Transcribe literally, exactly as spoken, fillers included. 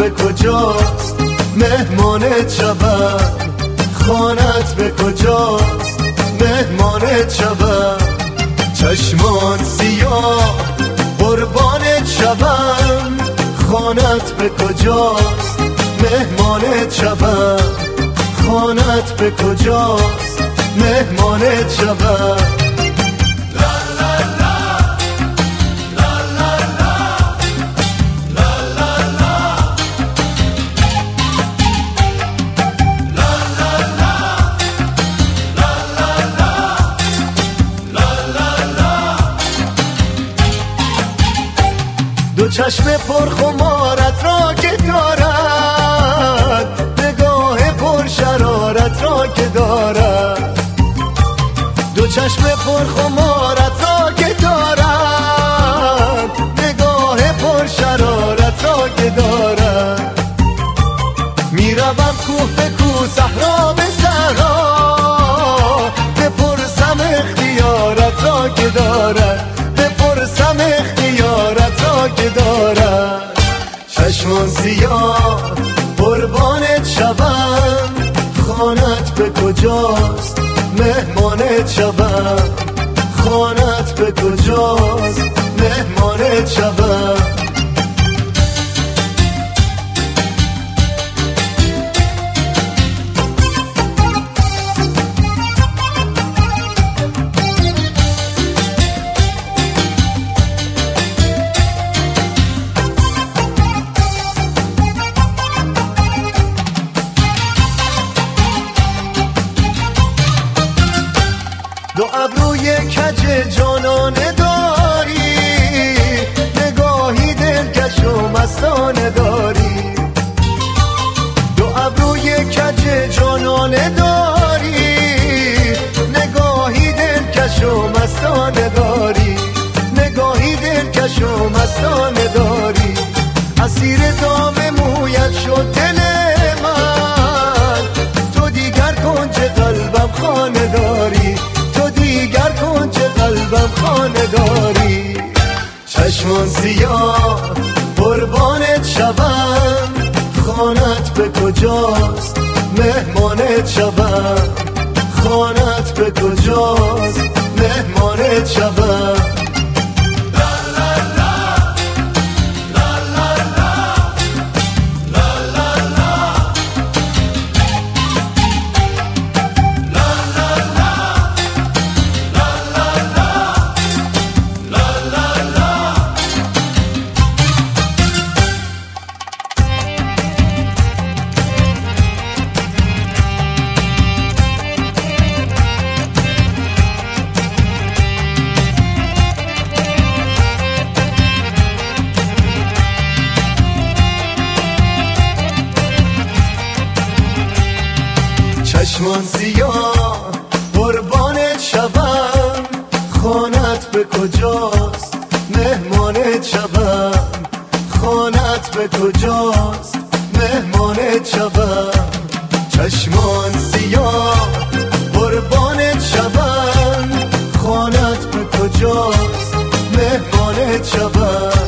به کجاست مهمانت شوم، خانت به کجاست مهمانت شوم، چشمان سیاه قربانت شوم، خانت به کجاست مهمانت شوم، خانت به کجاست مهمانت شوم. دو چشم پرخمارت را که دارد، نگاه پر شرارت را که دارد، دو چشم پرخمارت را که دارد، نگاه پر شرارت را که دارد، میروم کوه به کوه صحرا به صحرا، بپرسم اختیارت را که دارد، بپرسم اختیارت را که دارد، چشمان سیاه قربانت شوم، خانت به کجاست مهمانت شوم، خانت به کجاست مهمانت شوم. دو ابروی کج جانانه داری، نگاهی دلکش و مستانه داری، دو ابروی کج جانانه داری، نگاهی دلکش و مستانه داری، نگاهی دلکش و مستانه داری، اسیر دام مویت شد دل من، تو دیگر کنج قلبم خانه داری، دیگر کنج قلبم خانه داری، چشمان سیاه قربانت شوم، خانت به کجاست مهمانت شوم، خانت به کجاست مهمانت شوم. چشمان سیاه قربانت شوم، خانت به کجاست مهمانت شوم، خانت به کجاست مهمانت شوم، چشمان سیاه قربانت شوم، خانت به کجاست مهمانت شوم.